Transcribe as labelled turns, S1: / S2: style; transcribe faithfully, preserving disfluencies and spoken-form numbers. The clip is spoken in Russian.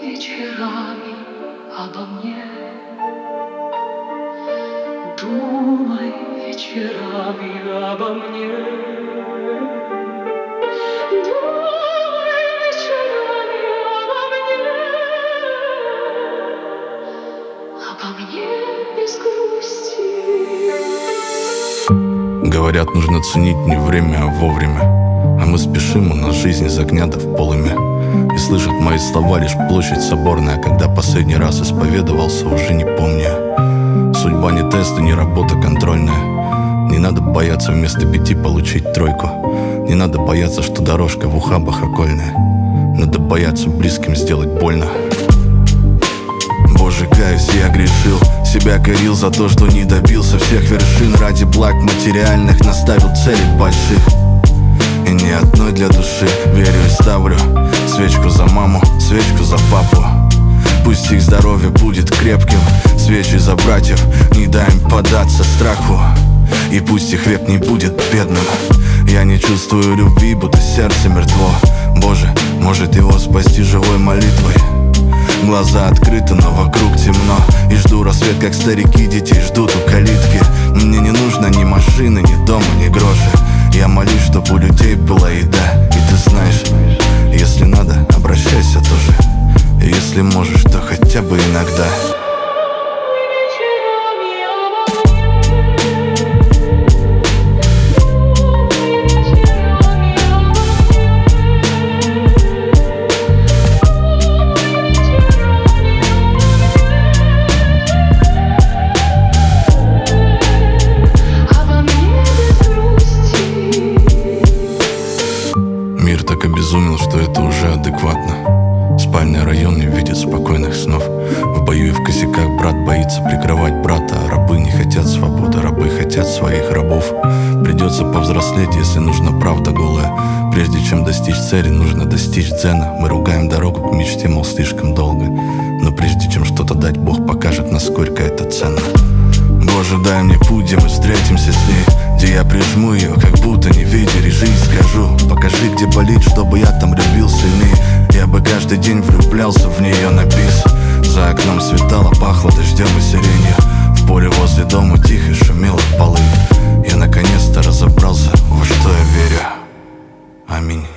S1: вечерами обо мне. Думай вечерами обо мне. Думай вечерами обо мне. Обо мне без грусти.
S2: Говорят, нужно ценить не время, а вовремя. А мы спешим, у нас жизнь из огня да в полыми. И слышат мои слова лишь площадь соборная. Когда последний раз исповедовался, уже не помню. Судьба не тест и не работа контрольная. Не надо бояться вместо пяти получить тройку. Не надо бояться, что дорожка в ухабах окольная. Надо бояться близким сделать больно. Боже, каюсь, я грешил. Себя корил за то, что не добился всех вершин. Ради благ материальных наставил цели больших. И ни одной для души. Верю и ставлю свечку за маму, свечку за папу. Пусть их здоровье будет крепким. Свечи за братьев, не дай им податься страху. И пусть их век не будет бедным. Я не чувствую любви, будто сердце мертво. Боже, может его спасти живой молитвой. Глаза открыты, но вокруг темно. И жду рассвет, как старики детей ждут у калитки. Мне не нужно ни машины, ни дома, ни гроши. Я молюсь, чтоб у людей была еда. И ты знаешь, если надо, обращайся тоже. И если можешь, то хотя бы иногда. Мир так обезумел, что это уже адекватно. Спальный район не видит спокойных снов. В бою и в косяках брат боится прикрывать брата. А рабы не хотят свободы, рабы хотят своих рабов. Придется повзрослеть, если нужна правда голая. Прежде чем достичь цели, нужно достичь дзена. Мы ругаем дорогу к мечте, мол, слишком долго. Но прежде чем что-то дать, Бог покажет, насколько это ценно. Боже, дай мне путь, где мы встретимся с ней, где я прижму ее, как будто не видя, и жизнь скажу. Покажи, где болит, чтобы я там любил сильней. Я бы каждый день влюблялся в нее на бис. За окном светало, пахло дождем и сиренью. В поле возле дома тихо шумело полы. Я наконец-то разобрался, во что я верю. Аминь.